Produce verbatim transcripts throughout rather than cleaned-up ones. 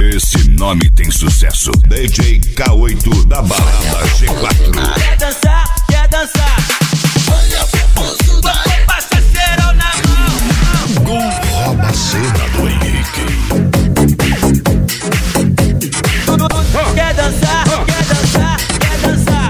Esse nome tem sucesso. D J K oito da balada G quatro. Quer dançar? Quer dançar? Olha o parceiro na mão. Gol rouba a cena do Henrique. Quer dançar? Quer dançar? Quer dançar?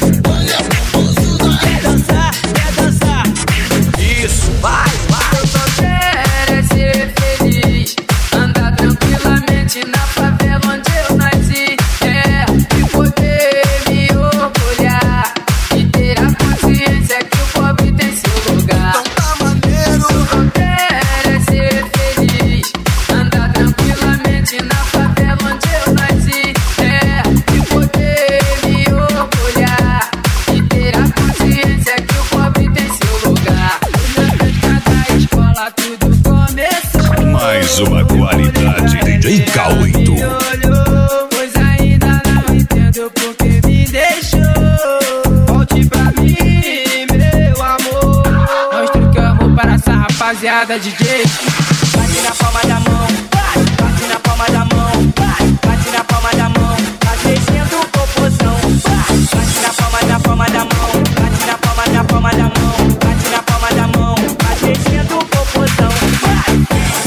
Quer dançar? Quer dançar? Isso, vai, vai. Eu só quero é ser feliz, andar tranquilamente na favela onde eu nasci. É, e poder me orgulhar e ter a consciência que o pobre tem seu lugar. Então tá maneiro. Eu só quero é ser feliz, andar tranquilamente na favela onde eu nasci. É, e poder me orgulhar e ter a consciência que o pobre tem seu lugar. Cada escola tudo começou. Mais uma qualidade. D J K oito. Me olhou, pois ainda não entendo por que me deixou. Volte pra mim, meu amor. Nós trocamos para essa rapaziada D J. Bate na palma da mão, vai. Bate na palma da mão, vai. Bate na palma da mão, tá descendo popozão, vai. Bate na palma da palma da mão, bate na palma da palma da mão, bate na palma da mão, tá descendo popozão, vai.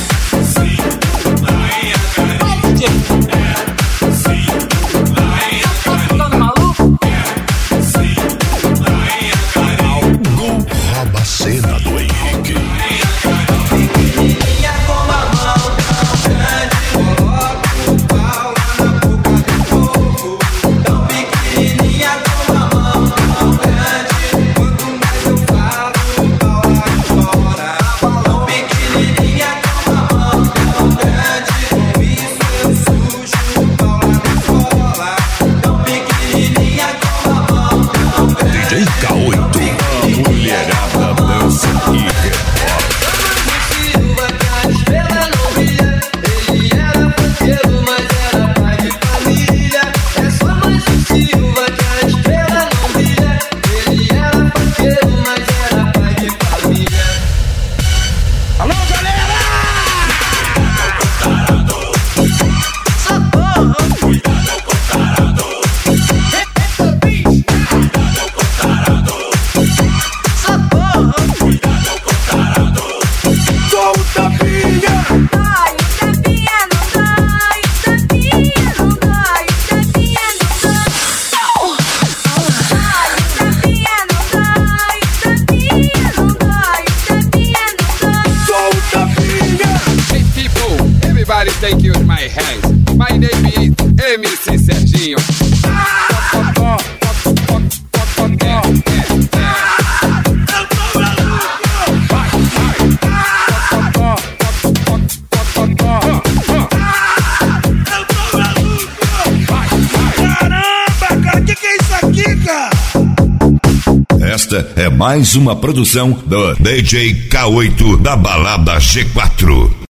Todo maluco? Gol rouba a cena do Henrique. Pequenininha com a mão tão grande, coloca o pau lá na boca do povo. Tão pequenininha com a mão tão grande, quanto mais eu falo, o pau lá fora. Tão pequenininha com a mão tão grande, com isso eu sujo o pau lá fora. Tão pequenininha com a mão tão grande. D J K oito. A mulherada dança e rebola. Silva, que a estrela não brilha. Ele era parceiro, mas era pai de família. É só mais um Silva, que a estrela não brilha. Ele era parceiro, mas era pai de família. Alô, galera! Socorro! Cuidado com o tarado. Socorro! Cuidado com o tarado. Sou o Tapinha! Dói, o tapinha não dói, o tapinha não dói, o tapinha não dói. Dói, o tapinha não dói, o tapinha não dói, o tapinha não dói. Sou o Tapinha! Hey people, everybody thank you in my hands. My name is M C Serginho. Ó, ó, ó, ó, ó. Caramba, cara, que que é isso aqui, cara? Esta é mais uma produção do D J K oito da balada G quatro.